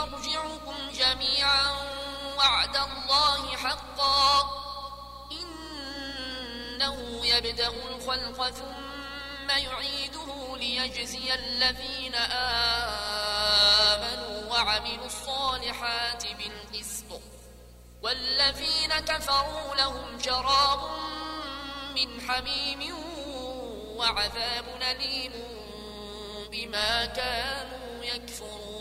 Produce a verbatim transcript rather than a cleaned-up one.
مرجعكم جميعا وعد الله حقا إنه يبدأ الخلق ثم يعيده ليجزي الذين آمنوا وعملوا الصالحات بالقسط والذين كفروا لهم شراب من حميم وعذاب أليم بما كانوا يكفرون.